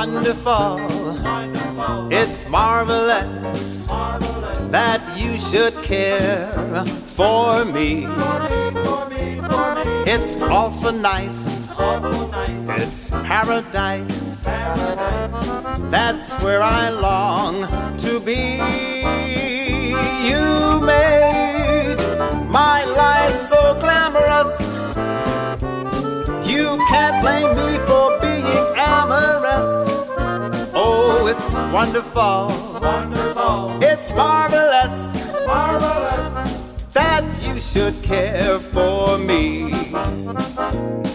wonderful. It's marvelous that you should care for me. It's awful nice. It's paradise. That's where I long to be. You made my life so glamorous. You can't blame me for being amorous. Oh, it's wonderful. It's marvelous that you should care for me.